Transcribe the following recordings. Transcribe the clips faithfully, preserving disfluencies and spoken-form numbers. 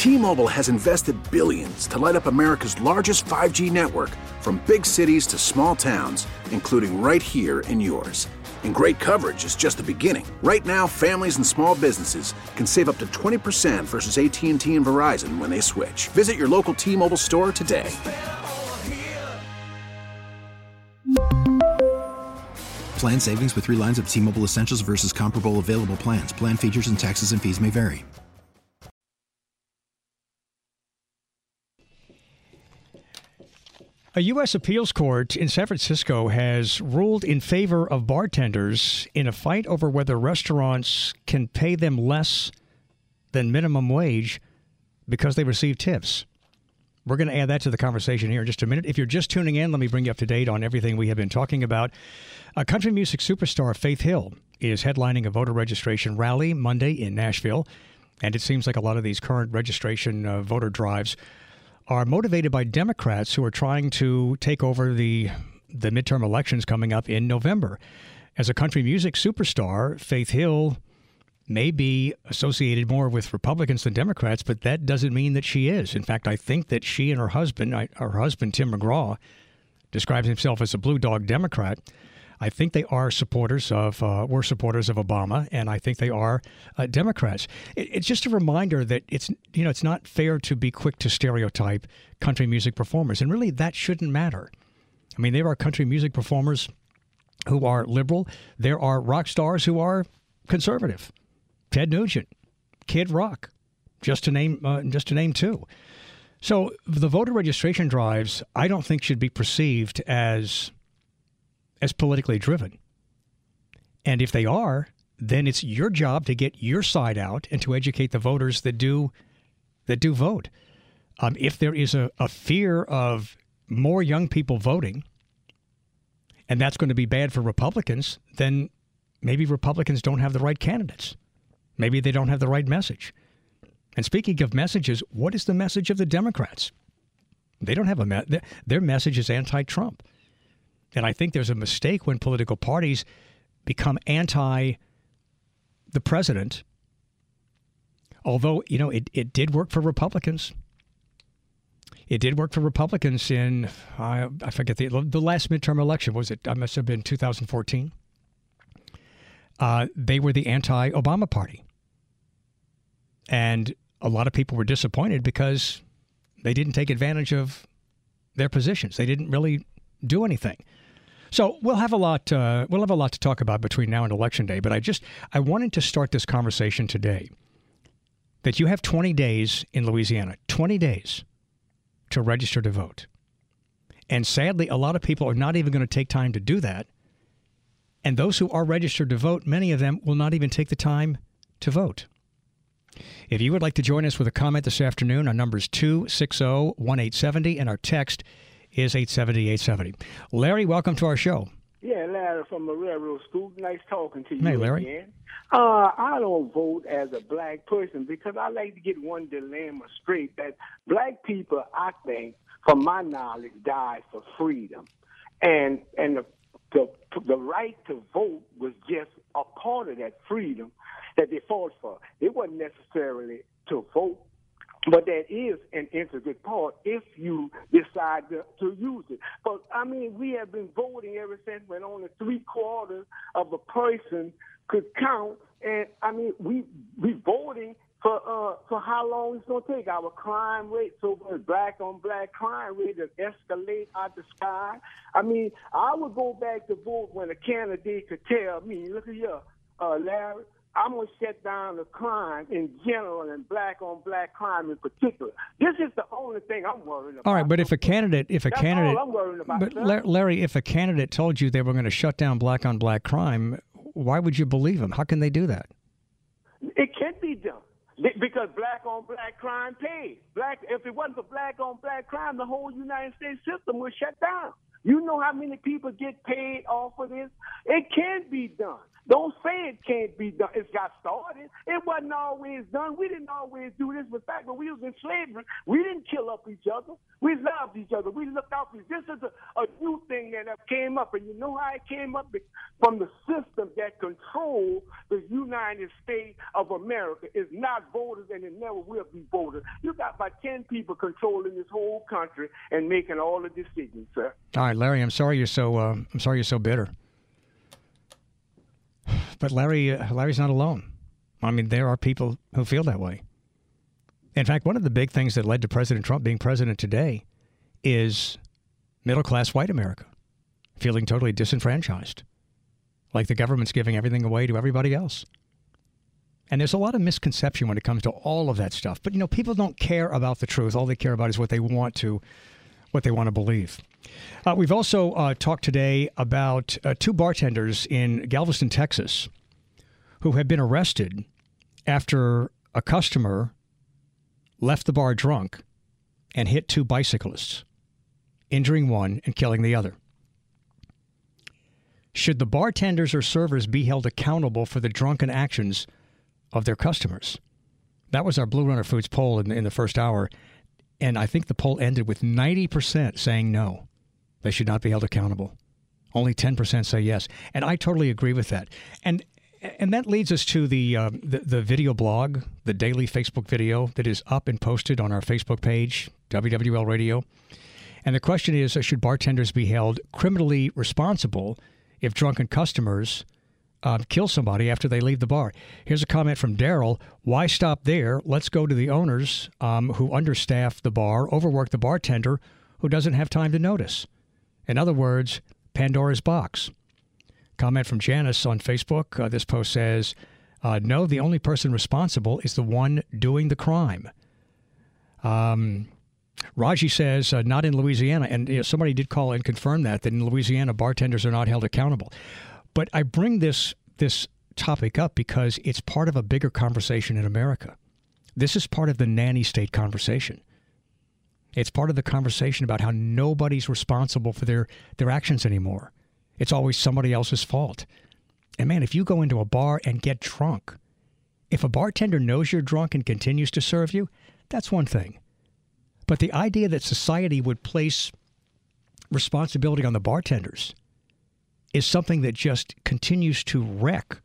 T-Mobile has invested billions to light up America's largest five G network, from big cities to small towns, including right here in yours. And great coverage is just the beginning. Right now, families and small businesses can save up to twenty percent versus A T and T and Verizon when they switch. Visit your local T-Mobile store today. Plan savings with three lines of T-Mobile Essentials versus comparable available plans. Plan features and taxes and fees may vary. A U S appeals court in San Francisco has ruled in favor of bartenders in a fight over whether restaurants can pay them less than minimum wage because they receive tips. We're going to add that to the conversation here in just a minute. If you're just tuning in, let me bring you up to date on everything we have been talking about. A country music superstar, Faith Hill, is headlining a voter registration rally Monday in Nashville. And it seems like a lot of these current registration uh, voter drives are motivated by Democrats who are trying to take over the the midterm elections coming up in November. As a country music superstar, Faith Hill may be associated more with Republicans than Democrats, but that doesn't mean that she is. In fact, I think that she and her husband, her husband, Tim McGraw, describes himself as a blue dog Democrat. I think they are supporters of, uh, were supporters of Obama, and I think they are uh, Democrats. It, it's just a reminder that it's, you know, it's not fair to be quick to stereotype country music performers, and really that shouldn't matter. I mean, there are country music performers who are liberal. There are rock stars who are conservative. Ted Nugent, Kid Rock, just to name uh, just to name two. So the voter registration drives, I don't think should be perceived as as politically driven. And if they are, then it's your job to get your side out and to educate the voters that do that do vote. Um, if there is a, a fear of more young people voting, and that's going to be bad for Republicans, then maybe Republicans don't have the right candidates. Maybe they don't have the right message. And speaking of messages, what is the message of the Democrats? They don't have a me- their message is anti-Trump. And I think there's a mistake when political parties become anti the president. Although, you know, it, it did work for Republicans. It did work for Republicans in, uh, I forget, the, the last midterm election. Was it? I must have been two thousand fourteen. Uh, they were the anti-Obama party. And a lot of people were disappointed because they didn't take advantage of their positions. They didn't really do anything. So we'll have a lot. Uh, we'll have a lot to talk about between now and Election Day. But I just I wanted to start this conversation today. That you have twenty days in Louisiana, twenty days to register to vote, and sadly, a lot of people are not even going to take time to do that. And those who are registered to vote, many of them will not even take the time to vote. If you would like to join us with a comment this afternoon, our number is two six zero, one eight seven zero, and our text is eight seven zero eight seven zero. Larry, welcome to our show. Yeah, Larry from the railroad school. Nice talking to you Hey, Larry. again. Uh, I don't vote as a black person because I like to get one dilemma straight, that black people, I think, from my knowledge, died for freedom. And and the, the, the right to vote was just a part of that freedom that they fought for. It wasn't necessarily to vote, but that is an integral part if you decide to, to use it. But, I mean, we have been voting ever since when only three-quarters of a person could count. And, I mean, we we voting for uh, for how long it's going to take. Our crime rate, so much black-on-black crime rate has escalate out the sky. I mean, I would go back to vote when a candidate could tell me, look at here, uh, Larry, I'm going to shut down the crime in general and black-on-black crime in particular. This is the only thing I'm worried about. All right, but if a candidate, if a That's candidate, all I'm worried about, but sir. La- Larry, if a candidate told you they were going to shut down black-on-black crime, why would you believe him? How can they do that? It can be done Be- because black-on-black crime pays. Black, if it wasn't for black-on-black crime, the whole United States system would shut down. You know how many people get paid off of this? It can be done. Don't say it can't be done. It's got started. It wasn't always done. We didn't always do this. But fact, when we was in slavery, we didn't kill up each other. We loved each other. We looked out for each other. This is a, a new thing that came up. And you know how it came up? From the system that control the United States of America. It's not voters, and it never will be voters. You got about ten people controlling this whole country and making all the decisions, sir. All right, Larry, I'm sorry you're so uh, I'm sorry you're so bitter. But Larry, uh, Larry's not alone. I mean, there are people who feel that way. In fact, one of the big things that led to President Trump being president today is middle-class white America feeling totally disenfranchised, like the government's giving everything away to everybody else. And there's a lot of misconception when it comes to all of that stuff. But, you know, people don't care about the truth. All they care about is what they want to, what they want to believe. Uh, we've also uh, talked today about uh, two bartenders in Galveston, Texas, who have been arrested after a customer left the bar drunk and hit two bicyclists, injuring one and killing the other. Should the bartenders or servers be held accountable for the drunken actions of their customers? That was our Blue Runner Foods poll in, in the first hour, and I think the poll ended with ninety percent saying no. They should not be held accountable. Only ten percent say yes. And I totally agree with that. And and that leads us to the, uh, the the video blog, the daily Facebook video that is up and posted on our Facebook page, W W L Radio. And the question is, uh, should bartenders be held criminally responsible if drunken customers uh, kill somebody after they leave the bar? Here's a comment from Daryl. Why stop there? Let's go to the owners um, who understaff the bar, overwork the bartender who doesn't have time to notice. In other words, Pandora's box. Comment from Janice on Facebook. Uh, this post says, uh, no, the only person responsible is the one doing the crime. Um, Raji says, uh, not in Louisiana. And you know, somebody did call and confirm that, that in Louisiana, bartenders are not held accountable. But I bring this this topic up because it's part of a bigger conversation in America. This is part of the nanny state conversation. It's part of the conversation about how nobody's responsible for their, their actions anymore. It's always somebody else's fault. And man, if you go into a bar and get drunk, if a bartender knows you're drunk and continues to serve you, that's one thing. But the idea that society would place responsibility on the bartenders is something that just continues to wreck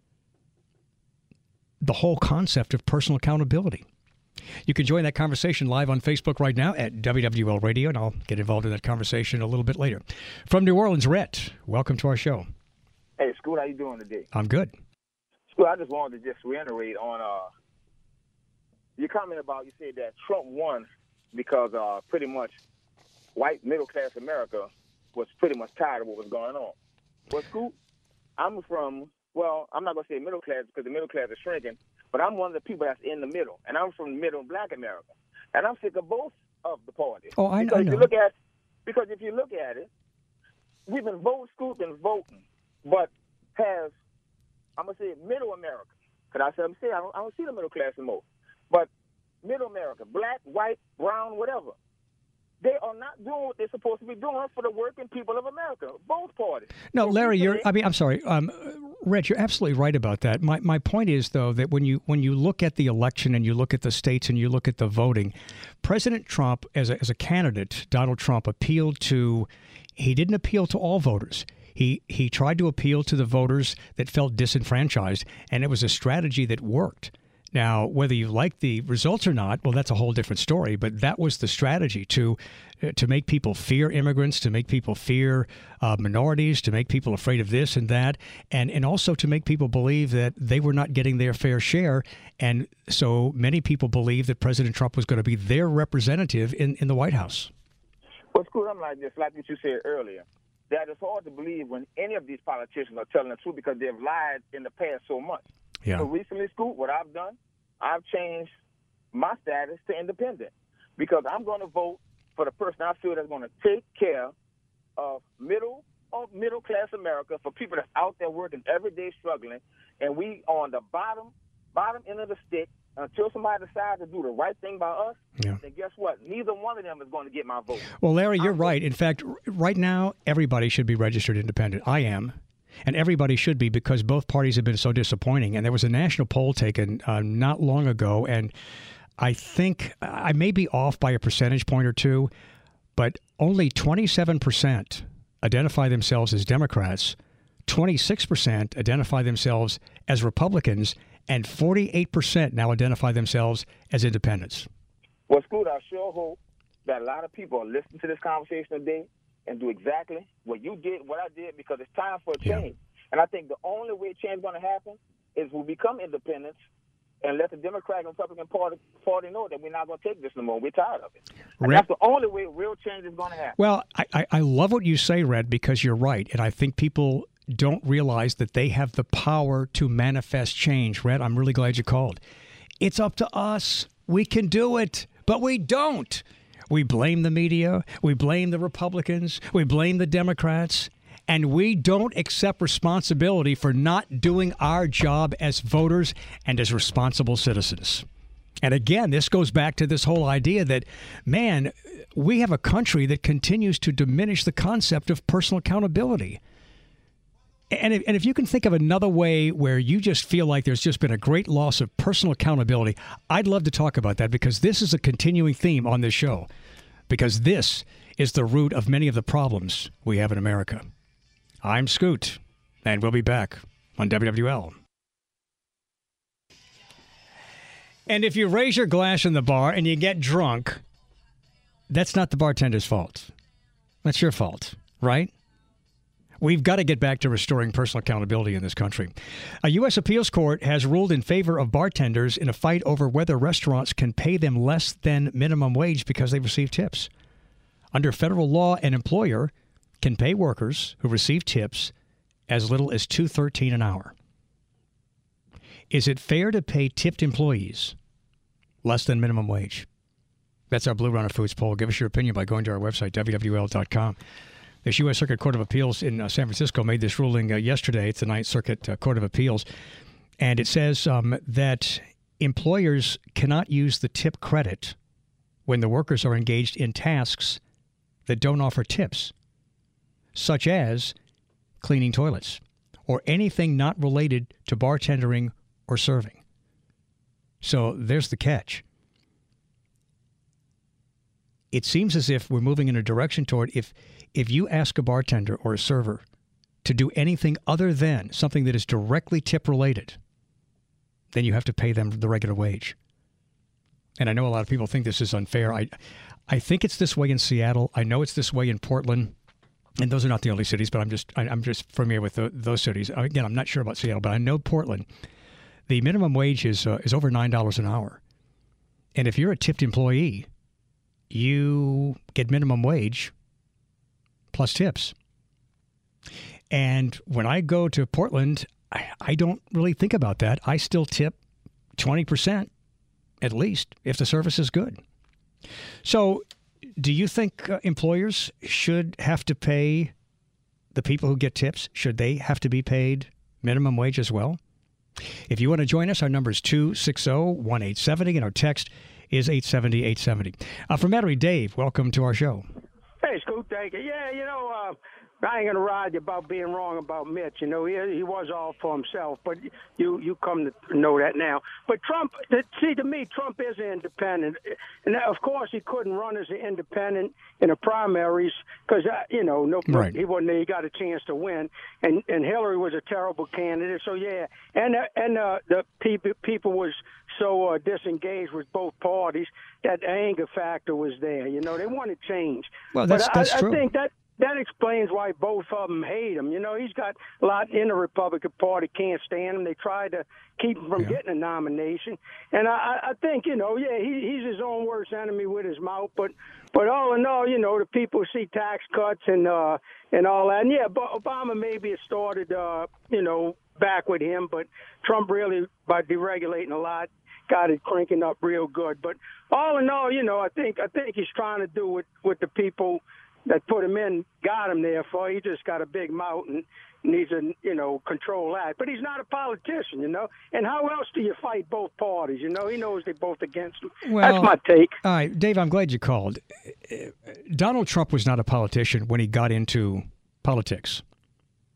the whole concept of personal accountability. You can join that conversation live on Facebook right now at W W L Radio, and I'll get involved in that conversation a little bit later. From New Orleans, Rhett, welcome to our show. Hey, Scoot, how you doing today? I'm good. Scoot, I just wanted to just reiterate on uh, your comment about, you said that Trump won because uh, pretty much white middle-class America was pretty much tired of what was going on. Well, Scoot, I'm from, well, I'm not going to say middle class because the middle class is shrinking, but I'm one of the people that's in the middle, and I'm from middle black America, and I'm sick of both of the parties. Oh, I, because I know. If you look at, because if you look at it, we've been voting, Scoot, been voting, but has, I'm going to say middle America, because I said, I'm saying I don't, I don't see the middle class anymore, but middle America, black, white, brown, whatever, they are not doing what they're supposed to be doing for the working people of America, both parties. No, Larry, you're, I mean, I'm sorry. Um, Reg, you're absolutely right about that. My my point is, though, that when you when you look at the election and you look at the states and you look at the voting, President Trump, as a, as a candidate, Donald Trump, appealed to, he didn't appeal to all voters. He he tried to appeal to the voters that felt disenfranchised, and it was a strategy that worked. Now, whether you like the results or not, well, that's a whole different story. But that was the strategy, to to make people fear immigrants, to make people fear uh, minorities, to make people afraid of this and that, and, and also to make people believe that they were not getting their fair share. And so many people believed that President Trump was going to be their representative in, in the White House. Well, Scoot, I'm like this, like what you said earlier, that it's hard to believe when any of these politicians are telling the truth because they've lied in the past so much. Yeah. So recently, Scoot, what I've done, I've changed my status to independent because I'm going to vote for the person I feel that's going to take care of middle or middle class America, for people that's out there working every day struggling, and we on the bottom bottom end of the stick until somebody decides to do the right thing by us. Yeah. Then guess what? Neither one of them is going to get my vote. Well, Larry, you're I'm right. In fact, right now, everybody should be registered independent. I am. And everybody should be, because both parties have been so disappointing. And there was a national poll taken uh, not long ago, and I think I may be off by a percentage point or two, but only twenty-seven percent identify themselves as Democrats, twenty-six percent identify themselves as Republicans, and forty-eight percent now identify themselves as independents. Well, Scoot, I sure hope that a lot of people are listening to this conversation today and do exactly what you did, what I did, because it's time for a change. Yeah. And I think the only way change is going to happen is we become independents and let the Democratic and Republican Party, party know that we're not going to take this no more. We're tired of it. And Red, that's the only way real change is going to happen. Well, I, I, I love what you say, Red, because you're right. And I think people don't realize that they have the power to manifest change. Red, I'm really glad you called. It's up to us. We can do it, but we don't. We blame the media. We blame the Republicans. We blame the Democrats. And we don't accept responsibility for not doing our job as voters and as responsible citizens. And again, this goes back to this whole idea that, man, we have a country that continues to diminish the concept of personal accountability. And if, and if you can think of another way where you just feel like there's just been a great loss of personal accountability, I'd love to talk about that, because this is a continuing theme on this show, because this is the root of many of the problems we have in America. I'm Scoot, and we'll be back on W W L. And if you raise your glass in the bar and you get drunk, that's not the bartender's fault. That's your fault, right? We've got to get back to restoring personal accountability in this country. A U S appeals court has ruled in favor of bartenders in a fight over whether restaurants can pay them less than minimum wage because they receive tips. Under federal law, an employer can pay workers who receive tips as little as two dollars and thirteen cents an hour. Is it fair to pay tipped employees less than minimum wage? That's our Blue Runner Foods poll. Give us your opinion by going to our website, W W L dot com. The U S Circuit Court of Appeals in uh, San Francisco made this ruling uh, yesterday. It's the Ninth Circuit uh, Court of Appeals. And it says um, that employers cannot use the tip credit when the workers are engaged in tasks that don't offer tips, such as cleaning toilets or anything not related to bartending or serving. So there's the catch. It seems as if we're moving in a direction toward if if you ask a bartender or a server to do anything other than something that is directly tip related, then you have to pay them the regular wage. And I know a lot of people think this is unfair. I I think it's this way in Seattle. I know it's this way in Portland. And those are not the only cities, but I'm just I, I'm just familiar with the, those cities. Again, I'm not sure about Seattle, but I know Portland. The minimum wage is uh, is over nine dollars an hour. And if you're a tipped employee, you get minimum wage plus tips. And when I go to Portland, I, I don't really think about that. I still tip twenty percent at least if the service is good. So do you think uh, employers should have to pay the people who get tips? Should they have to be paid minimum wage as well? If you want to join us, our number is two six zero, one eight seven zero, and our text is eight seven zero, eight seven zero. Uh, from Metairie, Dave, welcome to our show. Hey, Scoot, thank you. Yeah, you know, uh, I ain't going to ride you about being wrong about Mitch. You know, he he was all for himself, but you, you come to know that now. But Trump, see, to me, Trump is independent. And, of course, he couldn't run as an independent in the primaries because, uh, you know, no, right. he wasn't there. He got a chance to win. And and Hillary was a terrible candidate. So, yeah. And, uh, and uh, the people, people was so uh, disengaged with both parties that the anger factor was there. You know, they wanted change. Well, that's, but that's I, true. I think that That explains why both of them hate him. You know, he's got a lot in the Republican Party can't stand him. They tried to keep him from yeah. getting a nomination. And I, I think, you know, yeah, he, he's his own worst enemy with his mouth. But but all in all, you know, the people see tax cuts and uh, and all that. And, yeah, but Obama maybe it started, uh, you know, back with him. But Trump really, by deregulating a lot, got it cranking up real good. But all in all, you know, I think I think he's trying to do what, what the people that put him in got him there for. He just got a big mouth and needs to, you know, control that. But he's not a politician, you know. And how else do you fight both parties? You know, he knows they're both against him. Well, that's my take. All right, Dave, I'm glad you called. Donald Trump was not a politician when he got into politics.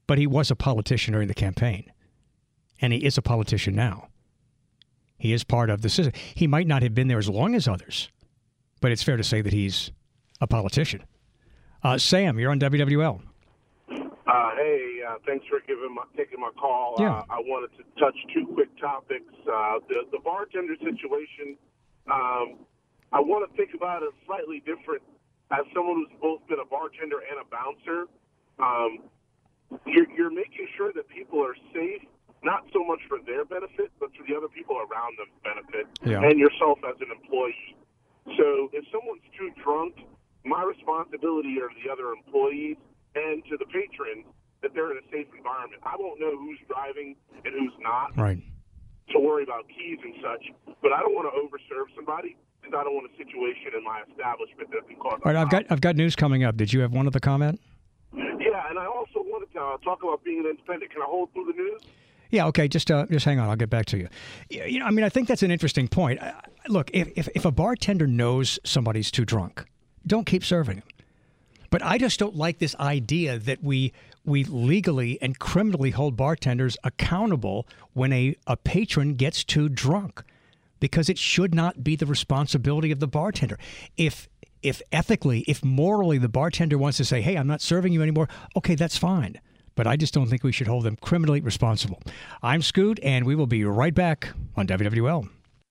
but he was a politician during the campaign, and he is a politician now. He is part of the system. He might not have been there as long as others, but it's fair to say that he's a politician. Uh, Sam, you're on W W L. Uh, hey, uh, thanks for giving my, taking my call. Yeah. Uh, I wanted to touch two quick topics. Uh, the, the bartender situation, um, I want to think about it slightly different. As someone who's both been a bartender and a bouncer, um, you're, you're making sure that people are safe, not so much for their benefit, but for the other people around them's benefit, yeah. and yourself as an employee. So if someone's too drunk, my responsibility are to the other employees and to the patrons that they're in a safe environment. I won't know who's driving and who's not right. to worry about keys and such, but I don't want to overserve somebody because I don't want a situation in my establishment that can cause. All right, I've got I've got news coming up. Did you have one other comment? Yeah, and I also wanted to uh, talk about being an independent. Can I hold through the news? Yeah, okay, just uh, just hang on. I'll get back to you. You know, I mean, I think that's an interesting point. Uh, look, if, if if a bartender knows somebody's too drunk, don't keep serving them. But I just don't like this idea that we we legally and criminally hold bartenders accountable when a, a patron gets too drunk, because it should not be the responsibility of the bartender. If if ethically, if morally the bartender wants to say, hey, I'm not serving you anymore, okay, that's fine. But I just don't think we should hold them criminally responsible. I'm Scoot, and we will be right back on W W L.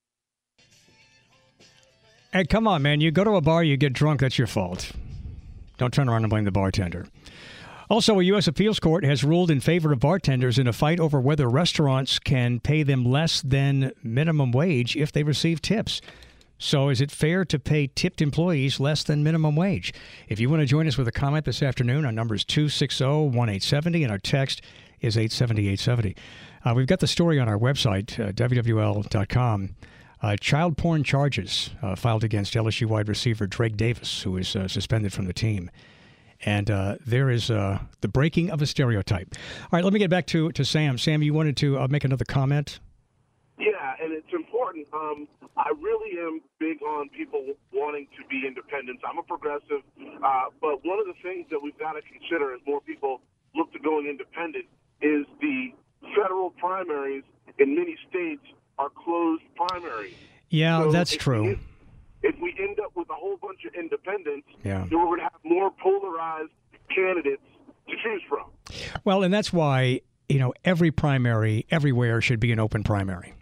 Hey, come on, man. You go to a bar, you get drunk, that's your fault. Don't turn around and blame the bartender. Also, a U S appeals court has ruled in favor of bartenders in a fight over whether restaurants can pay them less than minimum wage if they receive tips. So is it fair to pay tipped employees less than minimum wage? If you want to join us with a comment this afternoon, our number is two six zero, one eight seven zero, and our text is eight seven zero, eight seven zero. Uh, we've got the story on our website, uh, W W L dot com. Uh, child porn charges uh, filed against L S U wide receiver Drake Davis, who is uh, suspended from the team. And uh, there is uh, the breaking of a stereotype. All right, let me get back to, to Sam. Sam, you wanted to uh, make another comment? Yeah, and it's important. Um, I really am big on people wanting to be independents. I'm a progressive, uh, but one of the things that we've got to consider as more people look to going independent is the federal primaries in many states are closed primaries. Yeah, so that's if true. We, if we end up with a whole bunch of independents, yeah. then we're going to have more polarized candidates to choose from. Well, and that's why, you know, every primary everywhere should be an open primary.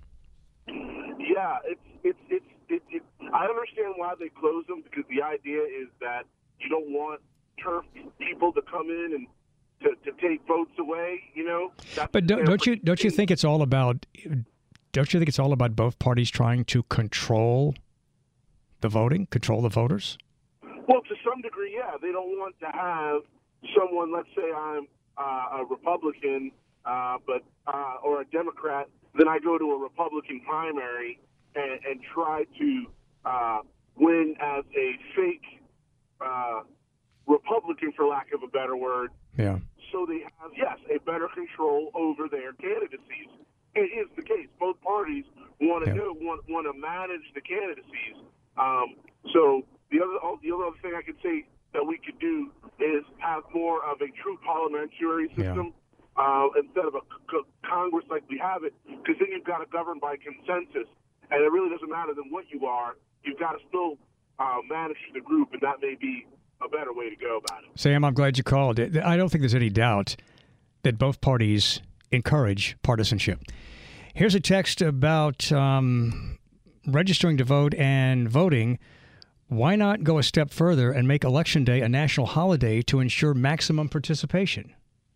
Yeah, it's it's it's it, it, I understand why they close them, because the idea is that you don't want turf people to come in and to, to take votes away. You know, That's but don't, don't you don't you think it's all about don't you think it's all about both parties trying to control the voting, control the voters? Well, to some degree, yeah. They don't want to have someone. Let's say I'm uh, a Republican, uh, but uh, or a Democrat. Then I go to a Republican primary and, and try to uh, win as a fake uh, Republican, for lack of a better word. Yeah. So they have, yes, a better control over their candidacies. It is the case. Both parties want to yeah. do want want to manage the candidacies. Um, so the other the other thing I could say that we could do is have more of a true parliamentary system. Yeah. Uh, instead of a c- Congress like we have it, because then you've got to govern by consensus, and it really doesn't matter then what you are. You've got to still uh, manage the group, and that may be a better way to go about it. Sam, I'm glad you called. I don't think there's any doubt that both parties encourage partisanship. Here's a text about um, registering to vote and voting. Why not go a step further and make Election Day a national holiday to ensure maximum participation?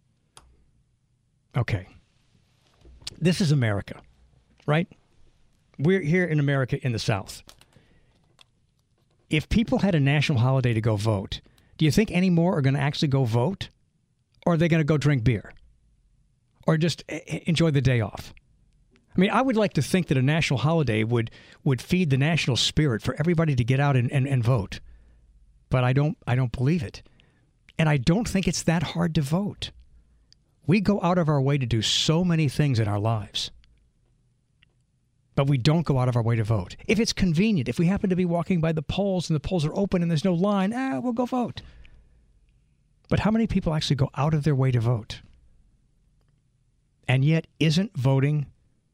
Okay. This is America, right? We're here in America in the South. If people had a national holiday to go vote, do you think any more are going to actually go vote? Or are they going to go drink beer? Or just enjoy the day off? I mean, I would like to think that a national holiday would, would feed the national spirit for everybody to get out and, and, and vote. But I don't I don't believe it. And I don't think it's that hard to vote. We go out of our way to do so many things in our lives. But we don't go out of our way to vote. If it's convenient, if we happen to be walking by the polls and the polls are open and there's no line, ah, we'll go vote. But how many people actually go out of their way to vote? And yet, isn't voting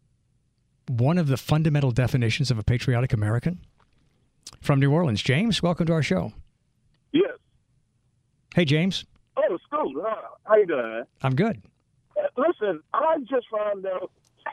one of the fundamental definitions of a patriotic American? From New Orleans, James, welcome to our show. Yes. Hey, James. Oh, Scoot. Uh, how you doing? I'm good. Uh, listen, I just found out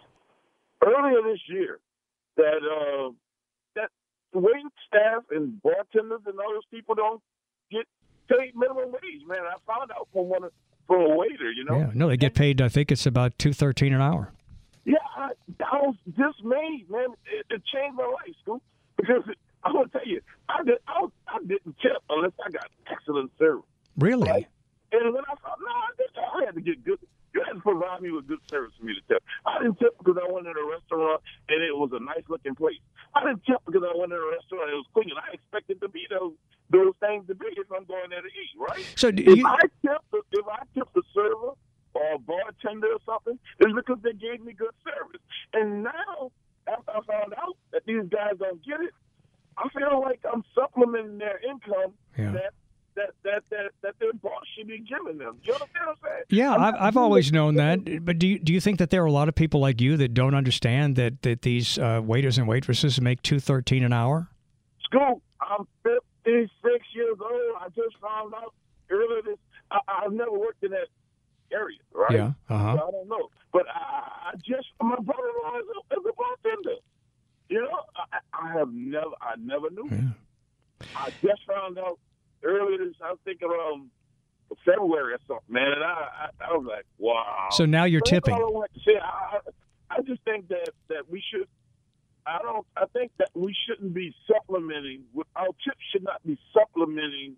earlier this year that uh, that wait staff and bartenders and all those people don't get paid minimum wage. Man, I found out from one of, from a waiter. You know. Yeah. No, they get paid. I think it's about two thirteen an hour. Yeah, I, I was dismayed, man. It, it changed my life, Scoot, because it, I'm gonna tell you, I did. I, was, I didn't tip unless I got excellent service. Really? Right? And when I thought, no, nah, I, I had to get good. You had to provide me with good service for me to tip. I didn't tip because I went in a restaurant and it was a nice looking place. I didn't tip because I went in a restaurant and it was clean. I expected to be those those things to be if I'm going there to eat, right? So do if you, I tip, the, if I tip the server or a bartender or something, it's because they gave me good service. And now, after I found out that these guys don't get it, I feel like I'm supplementing their income yeah. that, that that that that their boss should be giving them. You understand what I'm saying? Yeah, I'm I've, I've always known that. But do you, do you think that there are a lot of people like you that don't understand that, that these uh, waiters and waitresses make two thirteen an hour? Scoop, I'm fifty-six years old. I just found out earlier this. I, I've never worked in that area, right? Yeah. Uh-huh. So I don't know. But I, I just, my brother-in-law is a, is a bartender. You know, I, I have never, I never knew. Yeah. I just found out earlier this, I was thinking around February or something, man, and I, I, I was like, wow. So now you're That's tipping. all I want to say. I, I, I just think that, that we should, I don't, I think that we shouldn't be supplementing, our tips should not be supplementing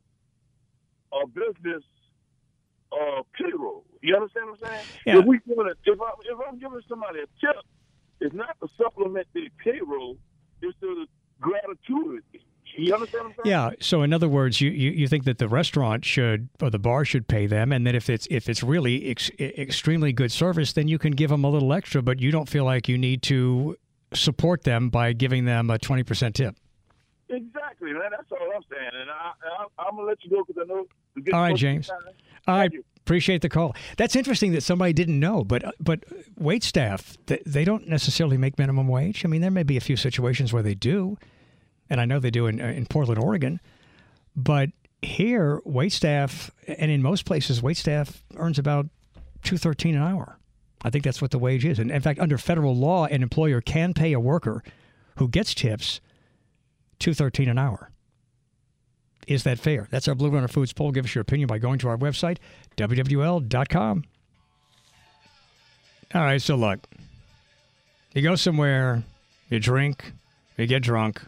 a business uh, payroll. You understand what I'm saying? Yeah. If, we giving a, if, I, if I'm giving somebody a tip, it's not to supplement their payroll, it's to gratitude. You understand what I'm saying? Yeah. So in other words, you, you, you think that the restaurant should or the bar should pay them, and that if it's if it's really ex- extremely good service, then you can give them a little extra, but you don't feel like you need to support them by giving them a twenty percent tip. Exactly, man. That's all I'm saying. And I, I, I'm going to let you go because I know. All right, James. I appreciate the call. That's interesting that somebody didn't know, but but wait staff, they, they don't necessarily make minimum wage. I mean, there may be a few situations where they do, and I know they do in, in Portland, Oregon. But here, wait staff, and in most places, wait staff earns about two thirteen an hour. I think that's what the wage is. And in fact, under federal law, an employer can pay a worker who gets tips two thirteen an hour. Is that fair? That's our Blue Runner Foods poll. Give us your opinion by going to our website, W W L dot com. All right, so look. You go somewhere, you drink, you get drunk.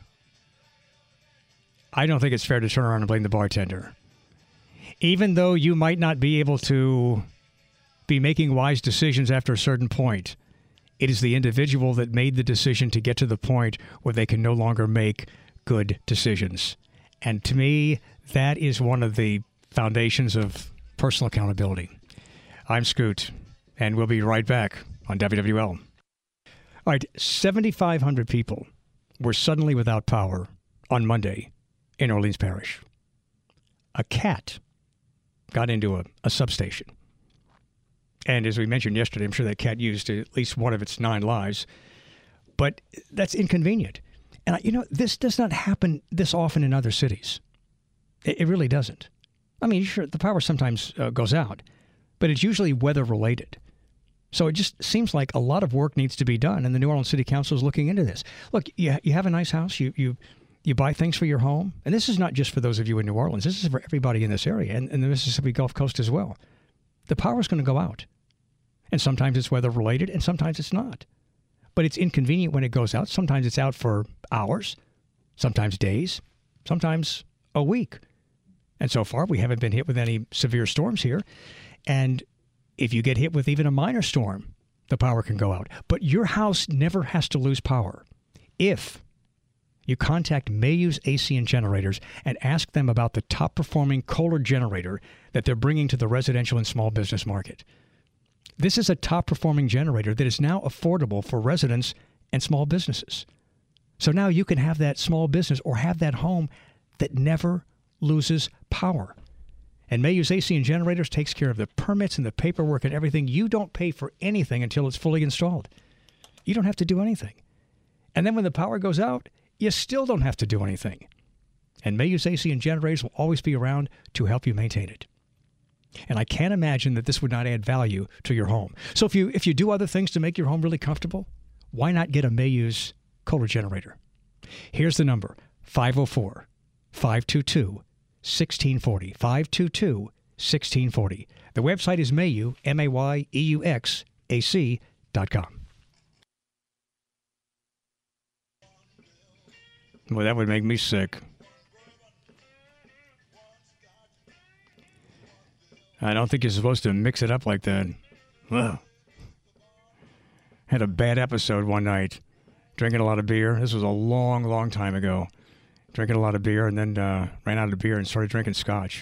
I don't think it's fair to turn around and blame the bartender. Even though you might not be able to be making wise decisions after a certain point, it is the individual that made the decision to get to the point where they can no longer make good decisions. And to me, that is one of the foundations of personal accountability. I'm Scoot, and we'll be right back on W W L. All right, seventy-five hundred people were suddenly without power on Monday in Orleans Parish. A cat got into a, a substation. And as we mentioned yesterday, I'm sure that cat used at least one of its nine lives. But that's inconvenient. And, you know, this does not happen this often in other cities. It, it really doesn't. I mean, sure, the power sometimes uh, goes out, but it's usually weather-related. So it just seems like a lot of work needs to be done, and the New Orleans City Council is looking into this. Look, you, you have a nice house. You, you you buy things for your home. And this is not just for those of you in New Orleans. This is for everybody in this area and, and the Mississippi Gulf Coast as well. The power is going to go out. And sometimes it's weather-related, and sometimes it's not. But it's inconvenient when it goes out. Sometimes it's out for hours, sometimes days, sometimes a week. And so far, we haven't been hit with any severe storms here. And if you get hit with even a minor storm, the power can go out. But your house never has to lose power if you contact Mayuse A C and Generators and ask them about the top-performing Kohler generator that they're bringing to the residential and small business market. This is a top-performing generator that is now affordable for residents and small businesses. So now you can have that small business or have that home that never loses power. And Mayu's A C and Generators takes care of the permits and the paperwork and everything. You don't pay for anything until it's fully installed. You don't have to do anything. And then when the power goes out, you still don't have to do anything. And Mayu's A C and Generators will always be around to help you maintain it. And I can't imagine that this would not add value to your home. So if you if you do other things to make your home really comfortable, why not get a Mayu's Kohler generator? Here's the number, five oh four, five two two, one six four oh, five two two, one six four oh. The website is Mayu, M A Y E U X, A C dot com. Well, that would make me sick. I don't think you're supposed to mix it up like that. Ugh. Had a bad episode one night. Drinking a lot of beer. This was a long, long time ago. Drinking a lot of beer and then uh, ran out of beer and started drinking scotch.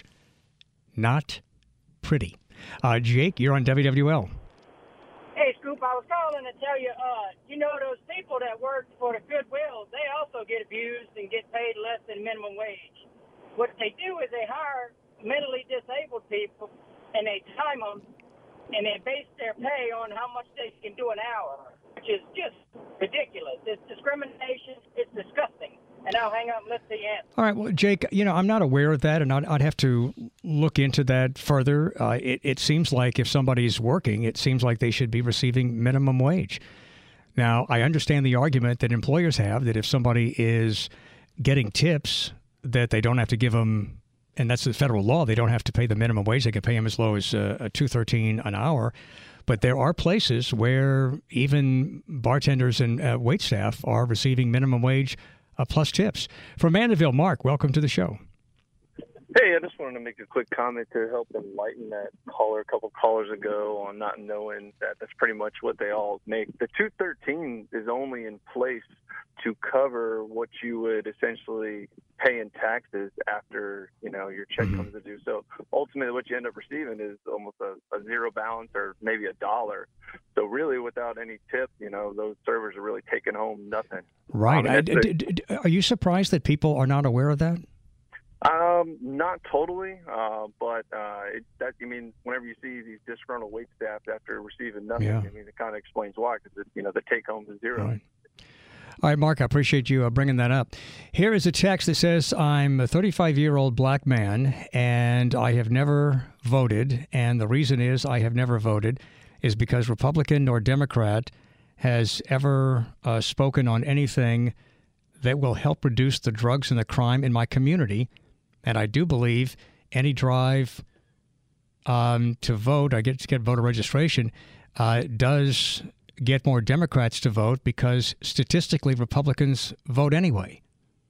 Not pretty. Uh, Jake, you're on W W L. Hey, Scoop, I was calling to tell you, uh, you know, those people that work for the Goodwill, they also get abused and get paid less than minimum wage. What they do is they hire mentally disabled people, and they time them, and they base their pay on how much they can do an hour, which is just ridiculous. It's discrimination. It's disgusting. And I'll hang up and let's see answer. All right. Well, Jake, you know, I'm not aware of that, and I'd, I'd have to look into that further. Uh, it, it seems like if somebody's working, it seems like they should be receiving minimum wage. Now, I understand the argument that employers have that if somebody is getting tips, that they don't have to give them, and that's the federal law, they don't have to pay the minimum wage. They can pay them as low as uh, two thirteen an hour. But there are places where even bartenders and uh, wait staff are receiving minimum wage uh, plus tips. From Mandeville, Mark, welcome to the show. Hey, I just wanted to make a quick comment to help enlighten that caller a couple callers ago on not knowing that that's pretty much what they all make. The two thirteen is only in place to cover what you would essentially pay in taxes after, you know, your check Mm-hmm. comes to due. So ultimately what you end up receiving is almost a, a zero balance or maybe a dollar. So really without any tip, you know, those servers are really taking home nothing. Right. Um, I, that's d- d- d- are you surprised that people are not aware of that? Um, not totally, uh, but uh, it, that I mean, whenever you see these disgruntled wait staff after receiving nothing, Yeah. I mean, it kind of explains why, because you know the take home is zero. Right. All right, Mark, I appreciate you uh, bringing that up. Here is a text that says, I'm a thirty-five-year-old black man, and I have never voted, and the reason is I have never voted is because Republican or Democrat has ever uh, spoken on anything that will help reduce the drugs and the crime in my community, and I do believe any drive um, to vote, I get to get voter registration, uh, does get more Democrats to vote because statistically Republicans vote anyway.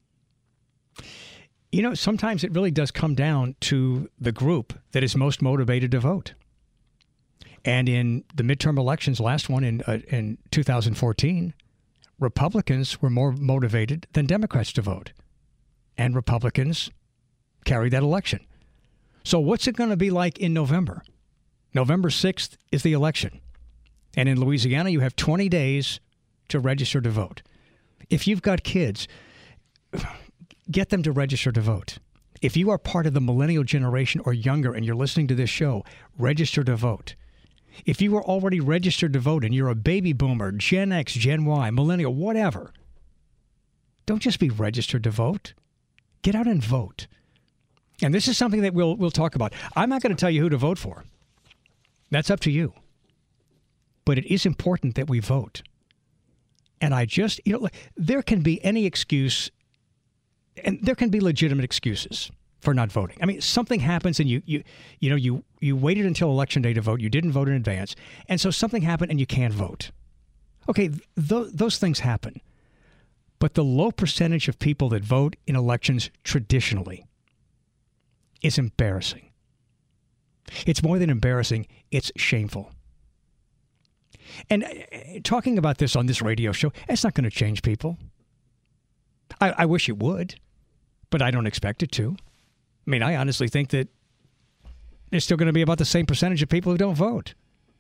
You know, sometimes it really does come down to the group that is most motivated to vote. And in the midterm elections, last one in uh, in two thousand fourteen, Republicans were more motivated than Democrats to vote. And Republicans carried that election. So what's it going to be like in November? November sixth is the election. And in Louisiana, you have twenty days to register to vote. If you've got kids, get them to register to vote. If you are part of the millennial generation or younger and you're listening to this show, register to vote. If you are already registered to vote and you're a baby boomer, Gen X, Gen Y, millennial, whatever, don't just be registered to vote. Get out and vote. And this is something that we'll we'll talk about. I'm not going to tell you who to vote for. That's up to you. But it is important that we vote. And I just, you know, there can be any excuse, and there can be legitimate excuses for not voting. I mean, something happens and you, you, you know, you, you waited until election day to vote. You didn't vote in advance. And so something happened and you can't vote. Okay, th- those things happen. But the low percentage of people that vote in elections traditionally is embarrassing. It's more than embarrassing. It's shameful. And uh, talking about this on this radio show, it's not going to change people. I, I wish it would, but I don't expect it to. I mean, I honestly think that there's still going to be about the same percentage of people who don't vote.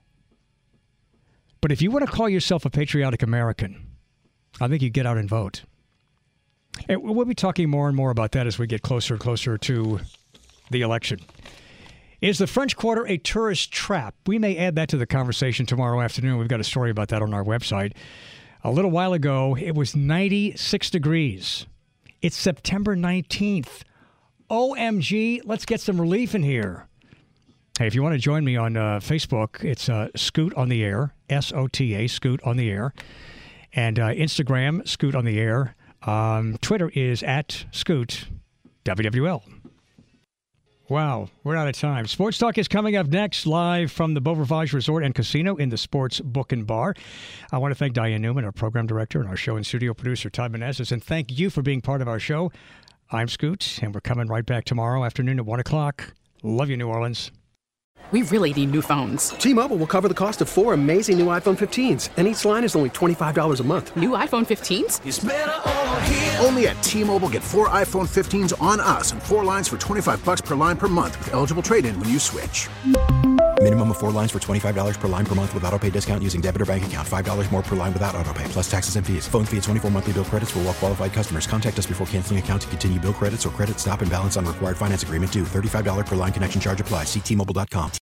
But if you want to call yourself a patriotic American, I think you get out and vote. And we'll be talking more and more about that as we get closer and closer to the election. Is the French Quarter a tourist trap? We may add that to the conversation tomorrow afternoon. We've got a story about that on our website. A little while ago, it was ninety-six degrees. It's September nineteenth. O M G, let's get some relief in here. Hey, if you want to join me on uh, Facebook, it's uh, Scoot on the Air, S O T A, Scoot on the Air. And uh, Instagram, Scoot on the Air. Um, Twitter is at Scoot W W L. Wow, we're out of time. Sports Talk is coming up next, live from the Beau Rivage Resort and Casino in the Sports Book and Bar. I want to thank Diane Newman, our program director, and our show and studio producer, Todd Menezes, and thank you for being part of our show. I'm Scoot, and we're coming right back tomorrow afternoon at one o'clock. Love you, New Orleans. We really need new phones. T-Mobile will cover the cost of four amazing new iPhone fifteens, and each line is only twenty-five dollars a month. New iPhone fifteens? It's better over here. Only at T-Mobile, get four iPhone fifteens on us and four lines for twenty-five dollars per line per month with eligible trade-in when you switch. Minimum of four lines for twenty-five dollars per line per month with autopay discount using debit or bank account. five dollars more per line without autopay, plus taxes and fees. Phone fee at twenty-four monthly bill credits for well-qualified customers. Contact us before canceling account to continue bill credits or credit stop and balance on required finance agreement due. thirty-five dollars per line connection charge applies. See T Mobile dot com.